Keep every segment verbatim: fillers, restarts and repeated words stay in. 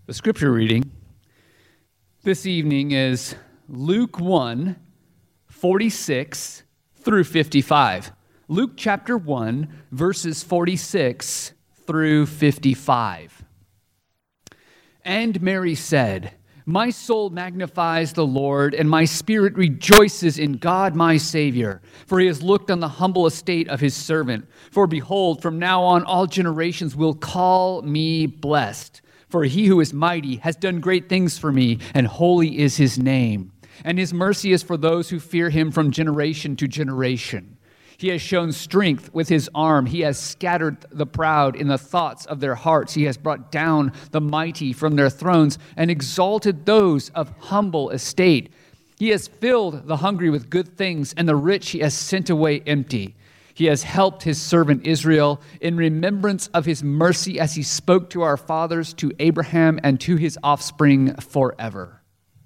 The scripture reading this evening is Luke one, forty-six through fifty-five. Luke chapter one, verses forty-six through fifty-five. And Mary said, "My soul magnifies the Lord, and my spirit rejoices in God my Savior, for he has looked on the humble estate of his servant. For behold, from now on all generations will call me blessed. For he who is mighty has done great things for me, and holy is his name. And his mercy is for those who fear him from generation to generation. He has shown strength with his arm. He has scattered the proud in the thoughts of their hearts. He has brought down the mighty from their thrones and exalted those of humble estate. He has filled the hungry with good things, and the rich he has sent away empty. He has helped his servant Israel in remembrance of his mercy as he spoke to our fathers, to Abraham, and to his offspring forever."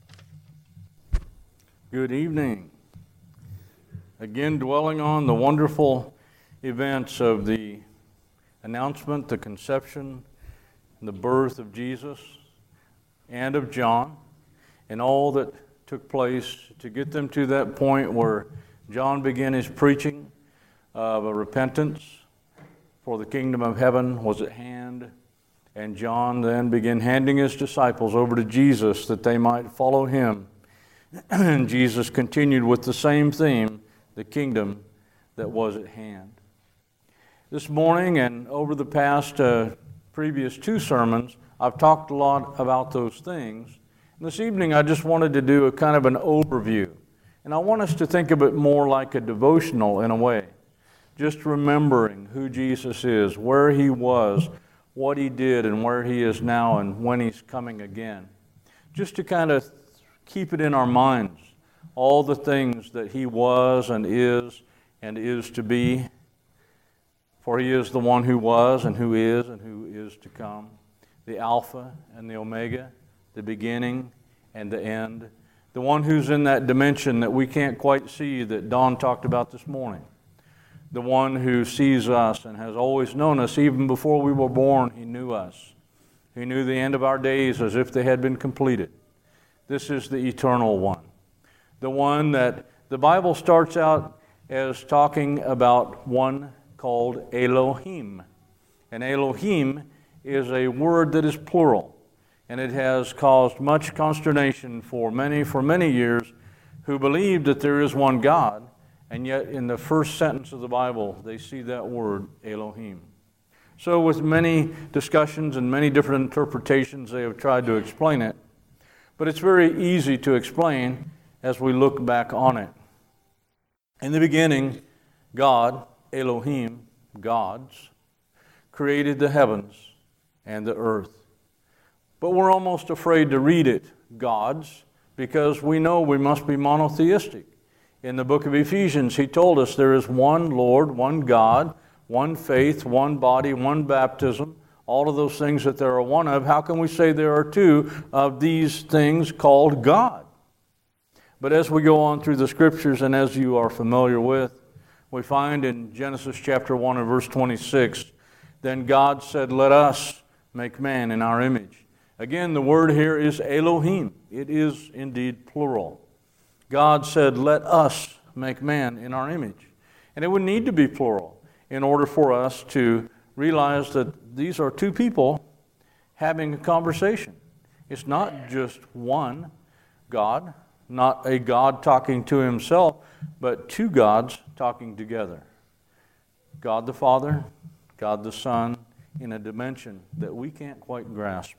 Good evening. Again, dwelling on the wonderful events of the announcement, the conception, the birth of Jesus and of John, and all that took place to get them to that point where John began his preaching of a repentance, for the kingdom of heaven was at hand, and John then began handing his disciples over to Jesus that they might follow him. And Jesus continued with the same theme, the kingdom that was at hand. This morning and over the past uh, previous two sermons, I've talked a lot about those things. And this evening I just wanted to do a kind of an overview. And I want us to think of it more like a devotional in a way. Just remembering who Jesus is, where he was, what he did, and where he is now, and when he's coming again. Just to kind of keep it in our minds, all the things that he was and is and is to be. For he is the one who was and who is and who is to come. The Alpha and the Omega, the beginning and the end. The one who's in that dimension that we can't quite see that Dawn talked about this morning. The one who sees us and has always known us. Even before we were born, he knew us. He knew the end of our days as if they had been completed. This is the eternal one. The one that the Bible starts out as talking about, one called Elohim. And Elohim is a word that is plural. And it has caused much consternation for many, for many years who believe that there is one God. And yet in the first sentence of the Bible, they see that word, Elohim. So with many discussions and many different interpretations, they have tried to explain it. But it's very easy to explain as we look back on it. In the beginning, God, Elohim, gods, created the heavens and the earth. But we're almost afraid to read it, gods, because we know we must be monotheistic. In the book of Ephesians, he told us there is one Lord, one God, one faith, one body, one baptism, all of those things that there are one of. How can we say there are two of these things called God? But as we go on through the scriptures, and as you are familiar with, we find in Genesis chapter one and verse twenty-six, then God said, "Let us make man in our image." Again, the word here is Elohim. It is indeed plural. God said, "Let us make man in our image." And it would need to be plural in order for us to realize that these are two people having a conversation. It's not just one God, not a God talking to himself, but two gods talking together. God the Father, God the Son, in a dimension that we can't quite grasp.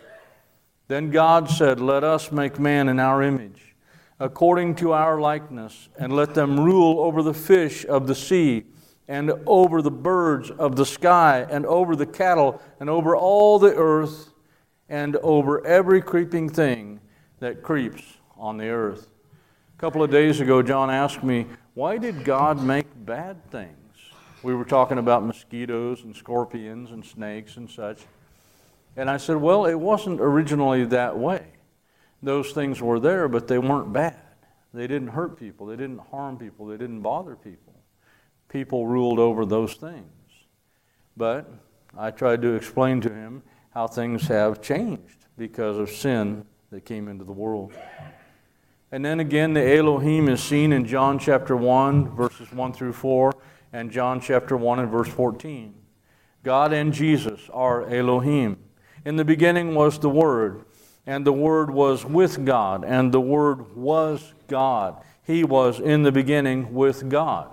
Then God said, "Let us make man in our image, according to our likeness, and let them rule over the fish of the sea, and over the birds of the sky, and over the cattle, and over all the earth, and over every creeping thing that creeps on the earth." A couple of days ago, John asked me, why did God make bad things? We were talking about mosquitoes and scorpions and snakes and such. And I said, well, it wasn't originally that way. Those things were there, but they weren't bad. They didn't hurt people. They didn't harm people. They didn't bother people. People ruled over those things. But I tried to explain to him how things have changed because of sin that came into the world. And then again, the Elohim is seen in John chapter one, verses one through four, and John chapter one and verse fourteen. God and Jesus are Elohim. In the beginning was the Word, and the Word was with God, and the Word was God. He was in the beginning with God.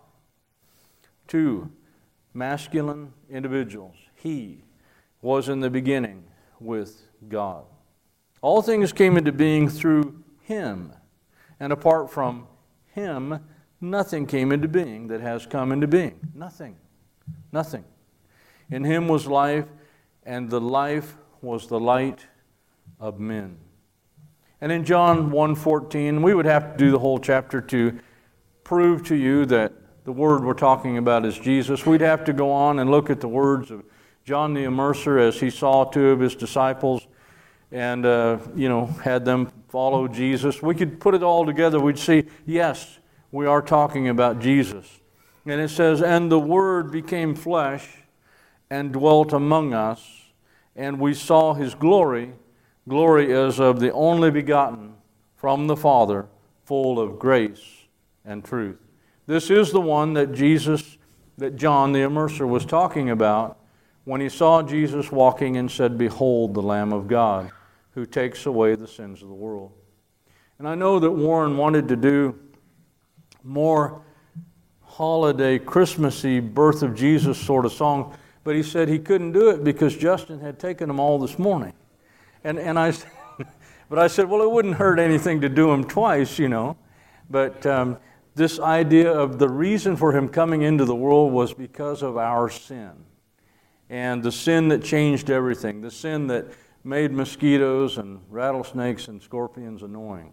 Two masculine individuals. He was in the beginning with God. All things came into being through Him, and apart from Him, nothing came into being that has come into being. Nothing. Nothing. In Him was life, and the life was the light of men. And in John one fourteen, we would have to do the whole chapter to prove to you that the Word we're talking about is Jesus. We'd have to go on and look at the words of John the Immerser as he saw two of his disciples and, uh, you know, had them follow Jesus. We could put it all together. We'd see, yes, we are talking about Jesus. And it says, and the Word became flesh and dwelt among us, and we saw His glory. Glory as of the only begotten from the Father, full of grace and truth. This is the one that Jesus, that John the Immerser was talking about when he saw Jesus walking and said, behold the Lamb of God, who takes away the sins of the world. And I know that Warren wanted to do more holiday, Christmassy, birth of Jesus sort of song, but he said he couldn't do it because Justin had taken them all this morning. And and I, but I said, well, it wouldn't hurt anything to do them twice, you know. But um, this idea of the reason for Him coming into the world was because of our sin. And the sin that changed everything, the sin that made mosquitoes and rattlesnakes and scorpions annoying.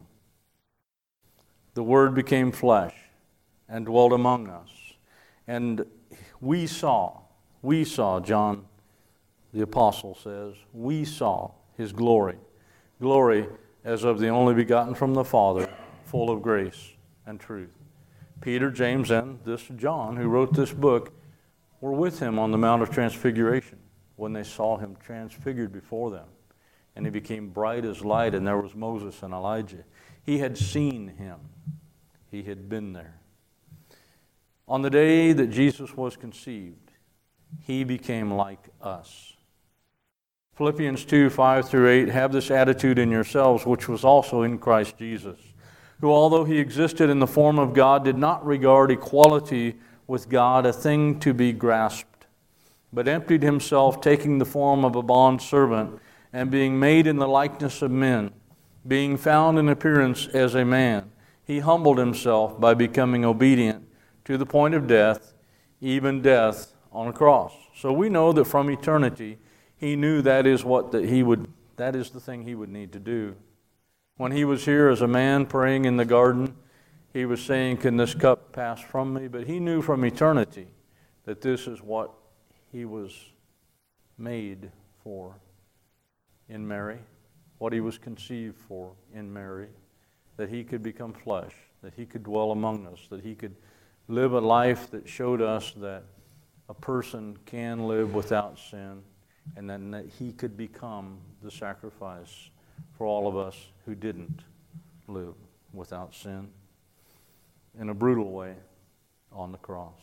The Word became flesh and dwelt among us. And we saw, we saw, John the Apostle says, we saw His glory. Glory as of the only begotten from the Father, full of grace and truth. Peter, James, and this John, who wrote this book, were with Him on the Mount of Transfiguration when they saw Him transfigured before them. And He became bright as light, and there was Moses and Elijah. He had seen Him. He had been there. On the day that Jesus was conceived, He became like us. Philippians two, five through eight, have this attitude in yourselves, which was also in Christ Jesus, who, although He existed in the form of God, did not regard equality with God a thing to be grasped, but emptied Himself, taking the form of a bondservant, and being made in the likeness of men, being found in appearance as a man, He humbled Himself by becoming obedient to the point of death, even death on a cross. So we know that from eternity, He knew that is what that he would that is the thing He would need to do. When He was here as a man praying in the garden, He was saying, can this cup pass from me? But He knew from eternity that this is what He was made for in Mary, what He was conceived for in Mary, that He could become flesh, that He could dwell among us, that He could live a life that showed us that a person can live without sin, and then that He could become the sacrifice for all of us who didn't live without sin in a brutal way on the cross.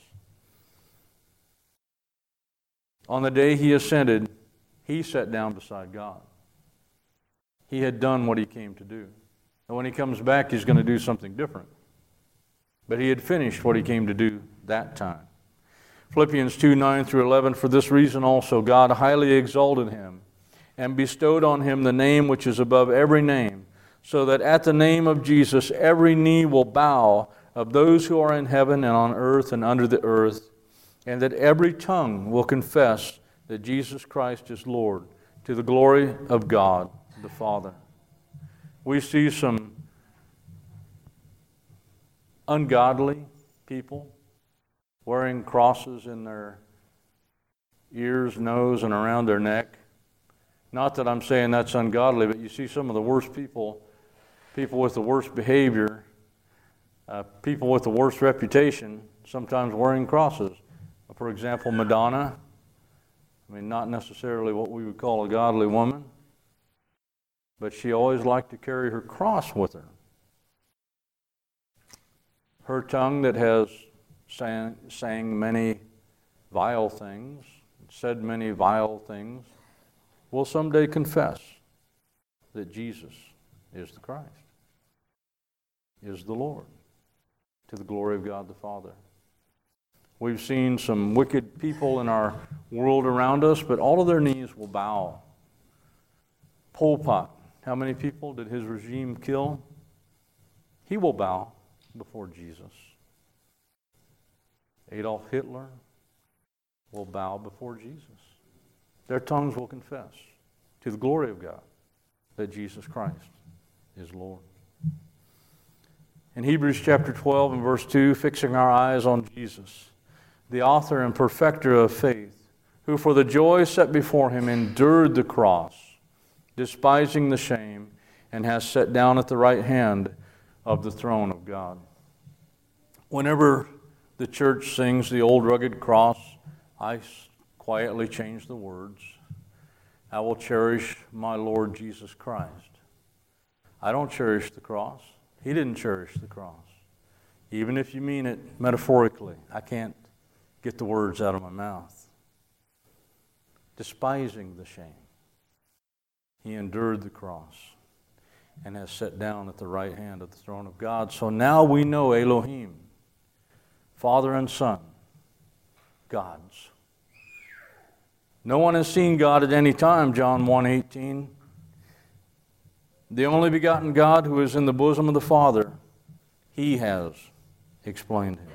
On the day He ascended, He sat down beside God. He had done what He came to do. And when He comes back, He's going to do something different. But He had finished what He came to do that time. Philippians two, nine through eleven, for this reason also God highly exalted Him and bestowed on Him the name which is above every name, so that at the name of Jesus every knee will bow, of those who are in heaven and on earth and under the earth, and that every tongue will confess that Jesus Christ is Lord, to the glory of God the Father. We see some ungodly people wearing crosses in their ears, nose, and around their neck. Not that I'm saying that's ungodly, but you see some of the worst people, people with the worst behavior, uh, people with the worst reputation, sometimes wearing crosses. For example, Madonna. I mean, not necessarily what we would call a godly woman. but she always liked to carry her cross with her. Her tongue that has sang, sang many vile things, said many vile things, will someday confess that Jesus is the Christ, is the Lord, to the glory of God the Father. We've seen some wicked people in our world around us, but all of their knees will bow. Pol Pot, how many people did his regime kill? He will bow before Jesus. Adolf Hitler will bow before Jesus. Their tongues will confess to the glory of God that Jesus Christ is Lord. In Hebrews chapter twelve and verse two, fixing our eyes on Jesus, the author and perfecter of faith, who for the joy set before him endured the cross, despising the shame, and has sat down at the right hand of the throne of God. Whenever the church sings the old rugged cross, I quietly change the words. I will cherish my Lord Jesus Christ. I don't cherish the cross. He didn't cherish the cross. Even if you mean it metaphorically, I can't get the words out of my mouth. Despising the shame, he endured the cross and has sat down at the right hand of the throne of God. So now we know Elohim, Father and Son, gods. No one has seen God at any time, John one eighteen. The only begotten God who is in the bosom of the Father, he has explained him.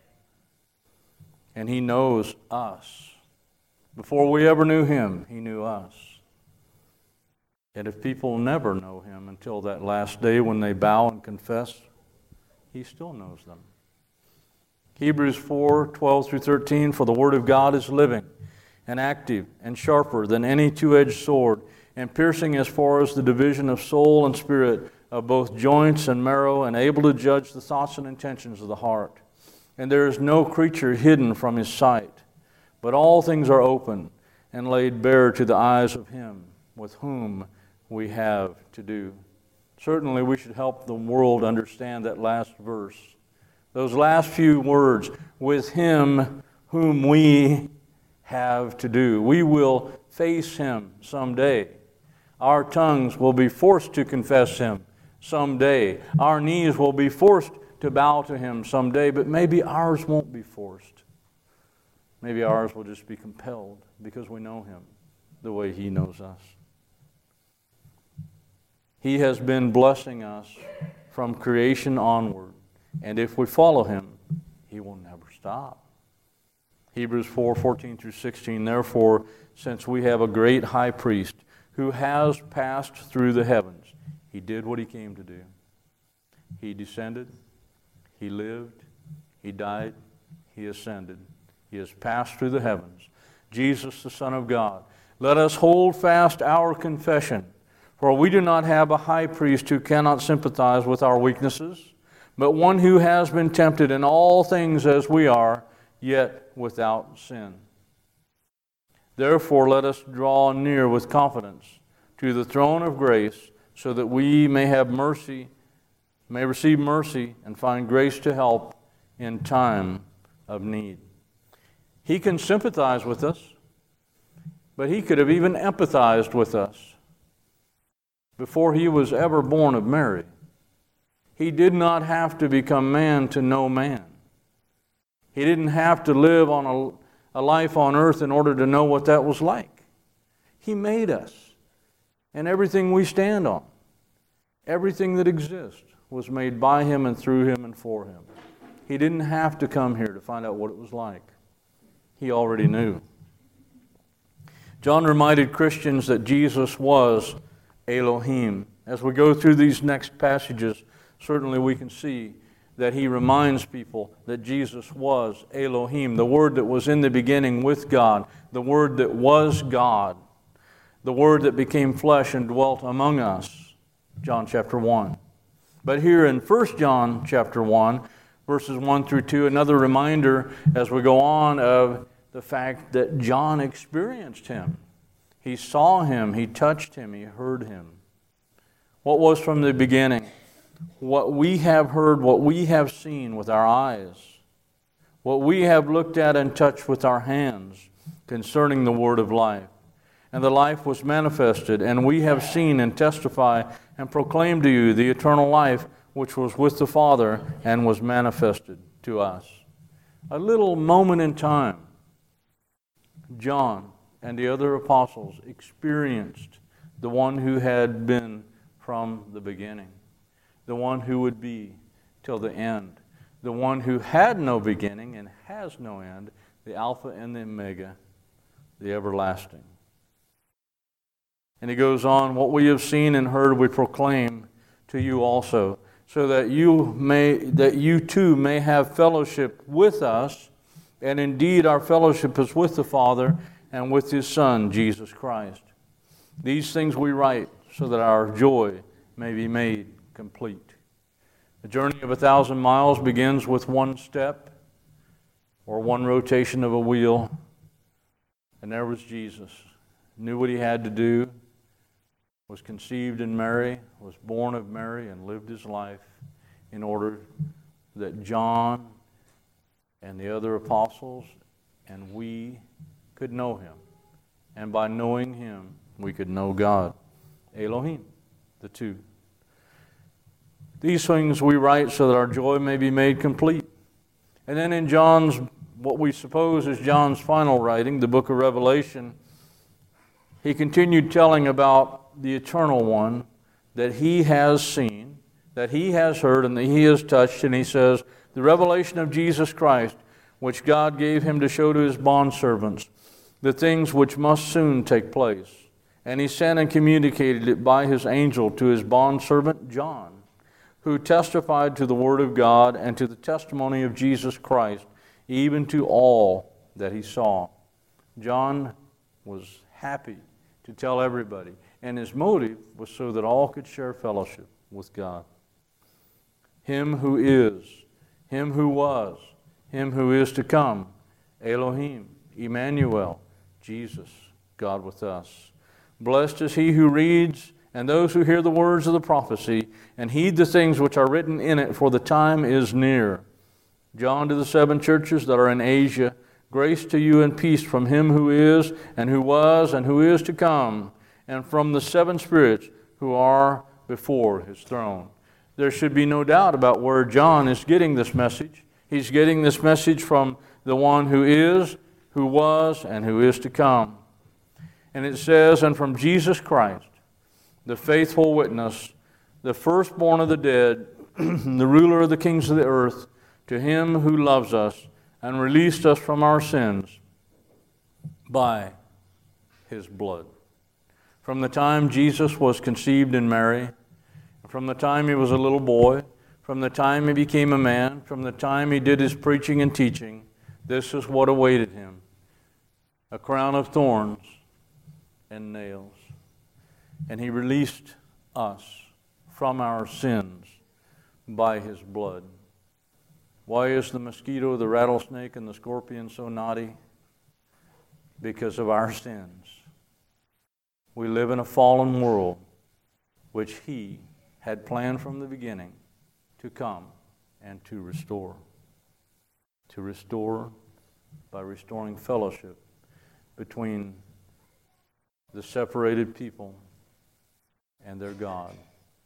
And he knows us. Before we ever knew him, he knew us. And if people never know him until that last day when they bow and confess, he still knows them. Hebrews four, twelve through thirteen, for the word of God is living and active and sharper than any two-edged sword, and piercing as far as the division of soul and spirit, of both joints and marrow, and able to judge the thoughts and intentions of the heart. And there is no creature hidden from his sight, but all things are open and laid bare to the eyes of him with whom we have to do. Certainly we should help the world understand that last verse. Those last few words, with him whom we have to do. We will face him someday. Our tongues will be forced to confess him someday. Our knees will be forced to bow to him someday, but maybe ours won't be forced. Maybe ours will just be compelled because we know him the way he knows us. He has been blessing us from creation onward, and if we follow him, he will never stop. Hebrews four, fourteen through sixteen, therefore, since we have a great high priest who has passed through the heavens, he did what he came to do. He descended, he lived, he died, he ascended. He has passed through the heavens. Jesus, the Son of God. Let us hold fast our confession, for we do not have a high priest who cannot sympathize with our weaknesses, but one who has been tempted in all things as we are, yet without sin. Therefore, let us draw near with confidence to the throne of grace, so that we may have mercy, may receive mercy and find grace to help in time of need. He can sympathize with us, but he could have even empathized with us before he was ever born of Mary. He did not have to become man to know man. He didn't have to live on a, a life on earth in order to know what that was like. He made us. And everything we stand on, everything that exists, was made by him and through him and for him. He didn't have to come here to find out what it was like. He already knew. John reminded Christians that Jesus was Elohim. As we go through these next passages, certainly we can see that he reminds people that Jesus was Elohim, the Word that was in the beginning with God, the Word that was God, the Word that became flesh and dwelt among us, John chapter one. But here in First John chapter one, verses one through two, another reminder as we go on of the fact that John experienced him. He saw him, he touched him, he heard him. what was from the beginning, what we have heard, what we have seen with our eyes, what we have looked at and touched with our hands concerning the word of life. And the life was manifested, and we have seen and testify and proclaim to you the eternal life which was with the Father and was manifested to us. A little moment in time, John and the other apostles experienced the one who had been from the beginning, the one who would be till the end, the one who had no beginning and has no end, the Alpha and the Omega, the everlasting. And he goes on, what we have seen and heard we proclaim to you also, so that you may that you too may have fellowship with us, and indeed our fellowship is with the Father and with His Son, Jesus Christ. These things we write so that our joy may be made complete. The journey of a thousand miles begins with one step or one rotation of a wheel. And there was Jesus. Knew what He had to do, was conceived in Mary, was born of Mary, and lived His life in order that John and the other apostles and we could know Him. And by knowing Him, we could know God. Elohim, the two. These things we write so that our joy may be made complete. And then in John's, what we suppose is John's final writing, the book of Revelation, he continued telling about the eternal one that he has seen, that he has heard, and that he has touched. And he says, the revelation of Jesus Christ, which God gave him to show to his bondservants, the things which must soon take place. And he sent and communicated it by his angel to his bondservant John, who testified to the word of God and to the testimony of Jesus Christ, even to all that he saw. John was happy to tell everybody, and his motive was so that all could share fellowship with God. Him who is, Him who was, Him who is to come, Elohim, Emmanuel, Jesus, God with us. Blessed is he who reads, and those who hear the words of the prophecy, and heed the things which are written in it, for the time is near. John to the seven churches that are in Asia, grace to you and peace from Him who is, and who was, and who is to come, and from the seven spirits who are before His throne. There should be no doubt about where John is getting this message. He's getting this message from the one who is, who was, and who is to come. And it says, and from Jesus Christ, the faithful witness, the firstborn of the dead, the ruler of the kings of the earth, to Him who loves us and released us from our sins by His blood. From the time Jesus was conceived in Mary, from the time He was a little boy, from the time He became a man, from the time He did His preaching and teaching, this is what awaited Him: a crown of thorns and nails. And He released us from our sins by His blood. Why is the mosquito, the rattlesnake, and the scorpion so naughty? Because of our sins. We live in a fallen world which He had planned from the beginning to come and to restore. To restore by restoring fellowship between the separated people and their God.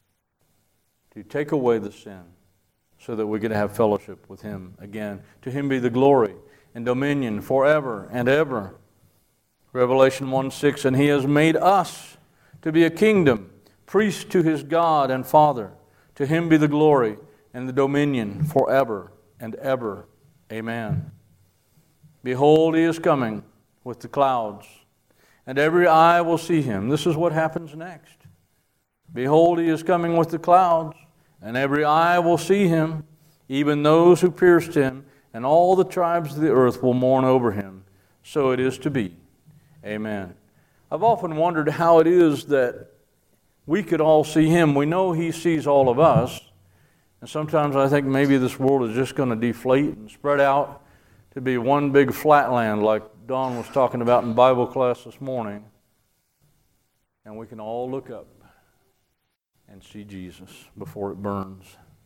To take away the sin so that we could have fellowship with Him again. To Him be the glory and dominion forever and ever. Revelation one six, and He has made us to be a kingdom, priests to His God and Father. To Him be the glory and the dominion forever and ever. Amen. Behold, He is coming with the clouds, and every eye will see Him. This is what happens next. Behold, He is coming with the clouds, and every eye will see Him, even those who pierced Him, and all the tribes of the earth will mourn over Him. So it is to be. Amen. I've often wondered how it is that we could all see Him. We know He sees all of us, and sometimes I think maybe this world is just going to deflate and spread out to be one big flatland like Don was talking about in Bible class this morning, and we can all look up and see Jesus before it burns.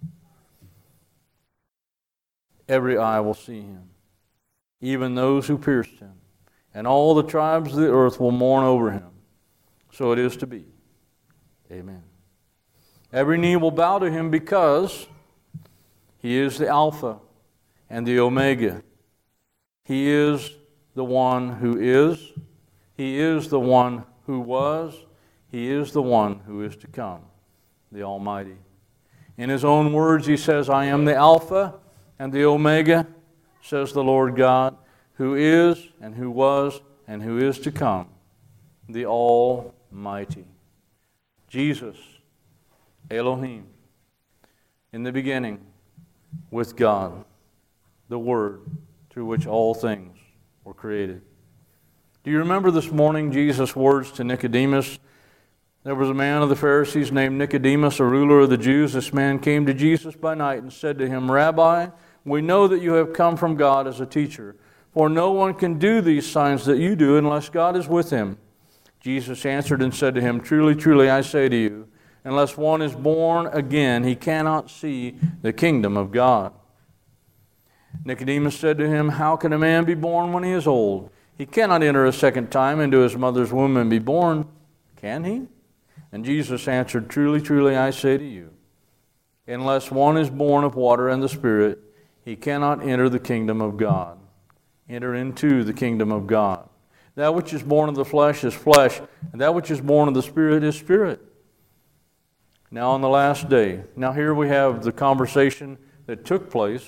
Every eye will see him, even those who pierced him, and all the tribes of the earth will mourn over him. So it is to be. Amen. Every knee will bow to him because he is the Alpha and the Omega. He is the one who is. He is the one who was. He is the one who is to come, the Almighty. In his own words, he says, I am the Alpha and the Omega, says the Lord God, who is and who was and who is to come, the Almighty. Jesus, Elohim, in the beginning with God, the Word through which all things were created. Do you remember this morning Jesus' words to Nicodemus? There was a man of the Pharisees named Nicodemus, a ruler of the Jews. This man came to Jesus by night and said to him, Rabbi, we know that you have come from God as a teacher, for no one can do these signs that you do unless God is with him. Jesus answered and said to him, Truly, truly, I say to you, unless one is born again, he cannot see the kingdom of God. Nicodemus said to him, How can a man be born when he is old? He cannot enter a second time into his mother's womb and be born, can he? And Jesus answered, Truly, truly, I say to you, unless one is born of water and the Spirit, he cannot enter the kingdom of God. Enter into the kingdom of God. That which is born of the flesh is flesh, and that which is born of the Spirit is spirit. Now on the last day, now here we have the conversation that took place,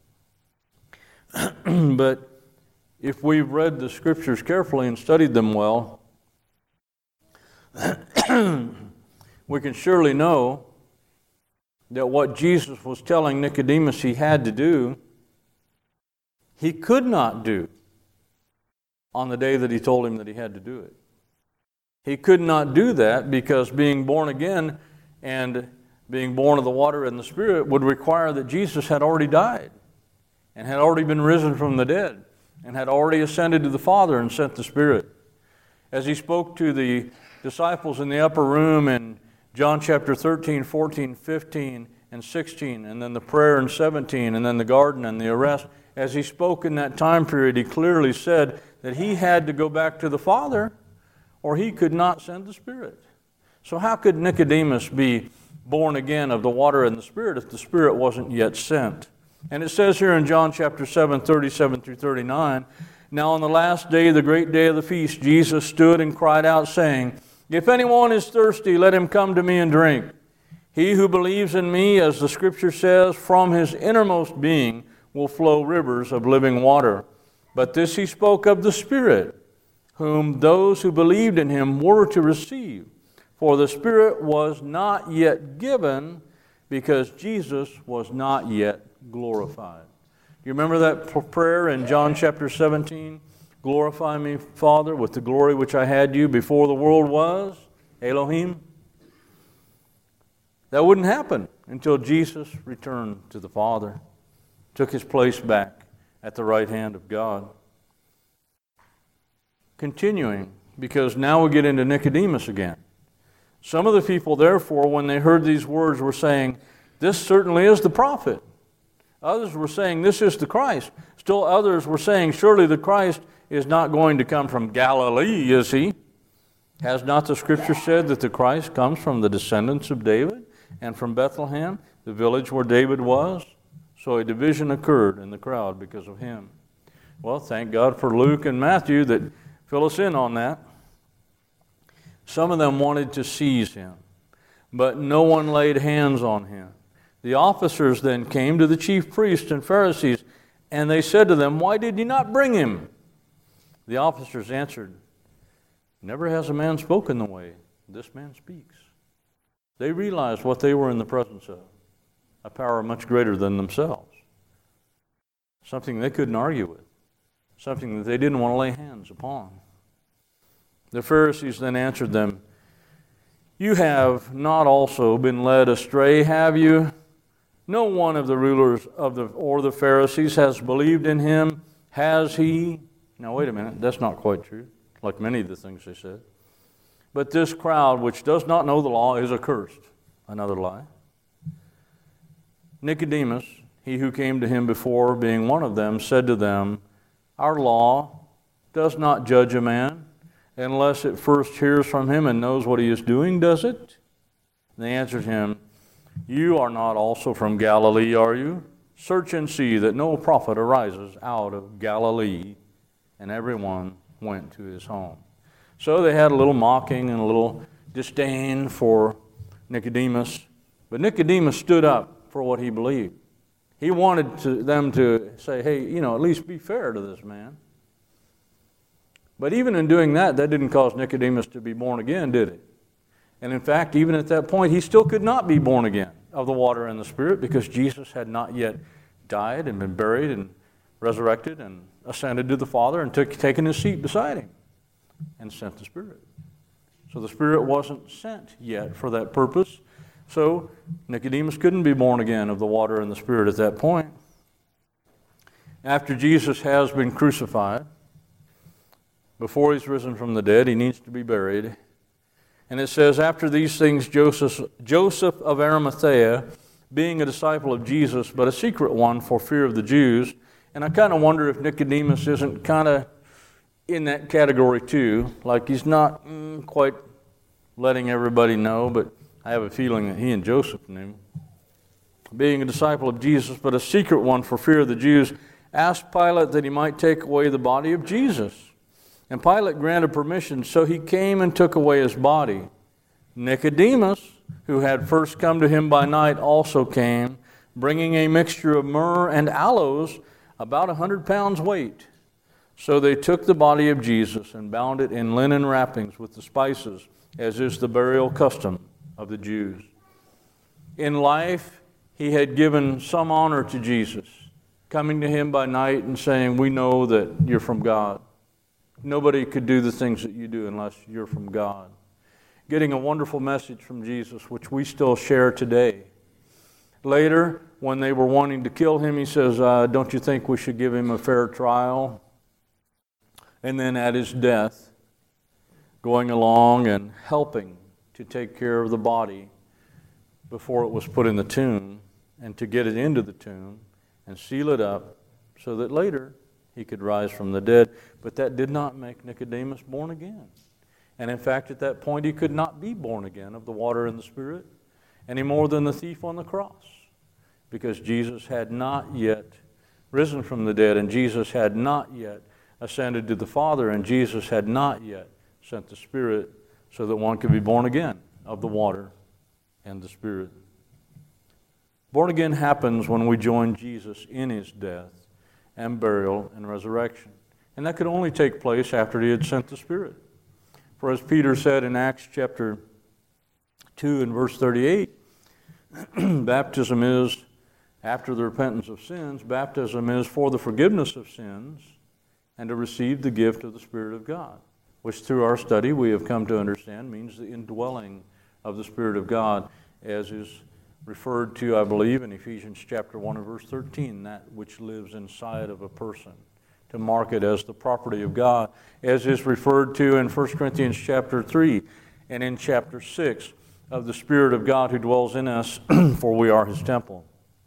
but if we've read the Scriptures carefully and studied them well, we can surely know that what Jesus was telling Nicodemus he had to do, he could not do on the day that he told him that he had to do it. He could not do that because being born again and being born of the water and the Spirit would require that Jesus had already died and had already been risen from the dead and had already ascended to the Father and sent the Spirit. As he spoke to the disciples in the upper room in John chapter thirteen, fourteen, fifteen, and sixteen, and then the prayer in seventeen, and then the garden and the arrest, as he spoke in that time period, he clearly said that he had to go back to the Father or he could not send the Spirit. So how could Nicodemus be born again of the water and the Spirit if the Spirit wasn't yet sent? And it says here in John chapter seven, thirty-seven through thirty-nine, Now on the last day, the great day of the feast, Jesus stood and cried out, saying, If anyone is thirsty, let him come to me and drink. He who believes in me, as the Scripture says, from his innermost being will flow rivers of living water. But this he spoke of the Spirit, whom those who believed in him were to receive. For the Spirit was not yet given, because Jesus was not yet glorified. Do you remember that prayer in John chapter seventeen? Glorify me, Father, with the glory which I had you before the world was, Elohim. That wouldn't happen until Jesus returned to the Father, took his place back at the right hand of God. Continuing, because now we get into Nicodemus again. Some of the people, therefore, when they heard these words, were saying, This certainly is the prophet. Others were saying, This is the Christ. Still others were saying, Surely the Christ is not going to come from Galilee, is he? Has not the Scripture said that the Christ comes from the descendants of David and from Bethlehem, the village where David was? So a division occurred in the crowd because of him. Well, thank God for Luke and Matthew that fill us in on that. Some of them wanted to seize him, but no one laid hands on him. The officers then came to the chief priests and Pharisees, and they said to them, Why did you not bring him? The officers answered, Never has a man spoken the way this man speaks. They realized what they were in the presence of, a power much greater than themselves, something they couldn't argue with, something that they didn't want to lay hands upon. The Pharisees then answered them, You have not also been led astray, have you? No one of the rulers of the or the Pharisees has believed in him, has he? Now wait a minute, that's not quite true, like many of the things they said. But this crowd, which does not know the law, is accursed. Another lie. Nicodemus, he who came to him before, being one of them, said to them, Our law does not judge a man unless it first hears from him and knows what he is doing, does it? And they answered him, You are not also from Galilee, are you? Search and see that no prophet arises out of Galilee. And everyone went to his home. So they had a little mocking and a little disdain for Nicodemus. But Nicodemus stood up for what he believed. He wanted to, them to say, hey, you know, at least be fair to this man. But even in doing that, that didn't cause Nicodemus to be born again, did it? And in fact, even at that point, he still could not be born again of the water and the Spirit because Jesus had not yet died and been buried and resurrected and ascended to the Father and took, taken his seat beside him and sent the Spirit. So the Spirit wasn't sent yet for that purpose. So Nicodemus couldn't be born again of the water and the Spirit at that point. After Jesus has been crucified, before he's risen from the dead, he needs to be buried. And it says, after these things, Joseph, Joseph of Arimathea, being a disciple of Jesus, but a secret one for fear of the Jews. And I kind of wonder if Nicodemus isn't kind of in that category too. Like he's not mm, quite letting everybody know, but I have a feeling that he and Joseph knew. Being a disciple of Jesus, but a secret one for fear of the Jews, asked Pilate that he might take away the body of Jesus. And Pilate granted permission, so he came and took away his body. Nicodemus, who had first come to him by night, also came, bringing a mixture of myrrh and aloes, about a hundred pounds weight. So they took the body of Jesus and bound it in linen wrappings with the spices, as is the burial custom of the Jews. In life, he had given some honor to Jesus, coming to him by night and saying, we know that you're from God. Nobody could do the things that you do unless you're from God. Getting a wonderful message from Jesus, which we still share today. Later, when they were wanting to kill him, he says, uh, don't you think we should give him a fair trial? And then at his death, going along and helping to take care of the body before it was put in the tomb, and to get it into the tomb and seal it up so that later he could rise from the dead. But that did not make Nicodemus born again. And in fact, at that point, he could not be born again of the water and the Spirit any more than the thief on the cross, because Jesus had not yet risen from the dead, and Jesus had not yet ascended to the Father, and Jesus had not yet sent the Spirit so that one could be born again of the water and the Spirit. Born again happens when we join Jesus in his death and burial and resurrection. And that could only take place after he had sent the Spirit. For as Peter said in Acts chapter two and verse thirty-eight, baptism is, after the repentance of sins, baptism is for the forgiveness of sins and to receive the gift of the Spirit of God, which through our study we have come to understand means the indwelling of the Spirit of God, as is referred to, I believe, in Ephesians chapter one and verse thirteen, that which lives inside of a person, to mark it as the property of God, as is referred to in First Corinthians chapter three and in chapter six, of the Spirit of God who dwells in us, for we are his temple.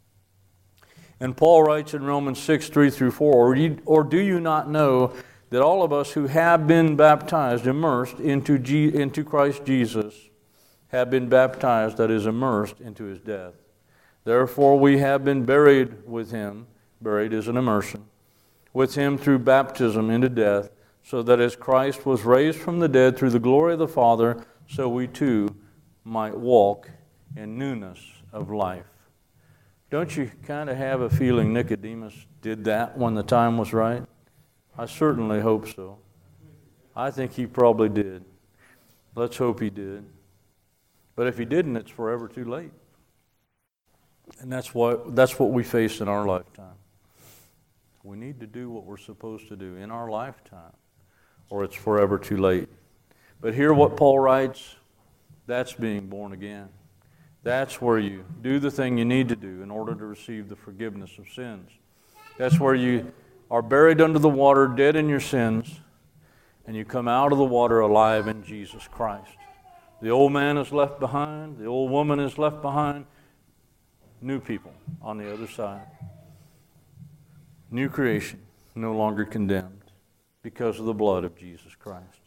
And Paul writes in Romans six, three through four, or, you, or do you not know that all of us who have been baptized, immersed into, G, into Christ Jesus, have been baptized, that is, immersed into his death. Therefore we have been buried with him, buried is an immersion, with him through baptism into death, so that as Christ was raised from the dead through the glory of the Father, so we too might walk in newness of life. Don't you kind of have a feeling Nicodemus did that when the time was right? I certainly hope so. I think he probably did. Let's hope he did. But if he didn't, it's forever too late. And that's what, that's what we face in our lifetime. We need to do what we're supposed to do in our lifetime, or it's forever too late. But hear what Paul writes, that's being born again. That's where you do the thing you need to do in order to receive the forgiveness of sins. That's where you are buried under the water, dead in your sins, and you come out of the water alive in Jesus Christ. The old man is left behind. The old woman is left behind. New people on the other side. New creation, no longer condemned because of the blood of Jesus Christ.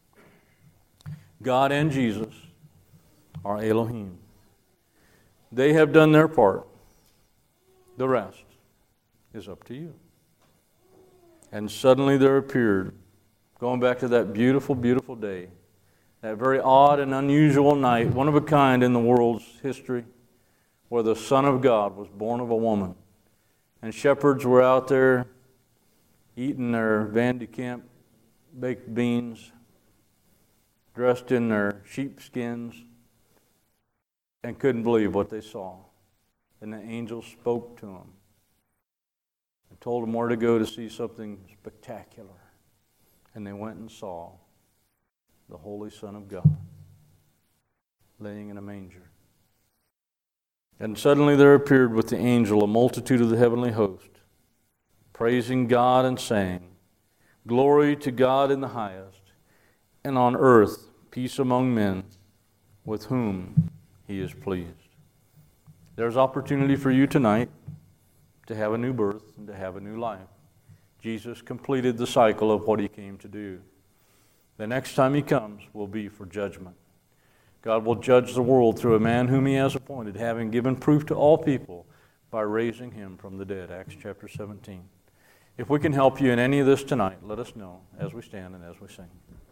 God and Jesus are Elohim. They have done their part. The rest is up to you. And suddenly there appeared, going back to that beautiful, beautiful day, that very odd and unusual night, one of a kind in the world's history, where the Son of God was born of a woman. And shepherds were out there eating their Van de Kamp baked beans, dressed in their sheepskins, and couldn't believe what they saw. And the angel spoke to them and told them where to go to see something spectacular. And they went and saw the Holy Son of God laying in a manger. And suddenly there appeared with the angel a multitude of the heavenly host, praising God and saying, "Glory to God in the highest, and on earth peace among men with whom He is pleased." There's opportunity for you tonight to have a new birth and to have a new life. Jesus completed the cycle of what He came to do. The next time He comes will be for judgment. God will judge the world through a man whom He has appointed, having given proof to all people by raising Him from the dead. Acts chapter seventeen. If we can help you in any of this tonight, let us know as we stand and as we sing.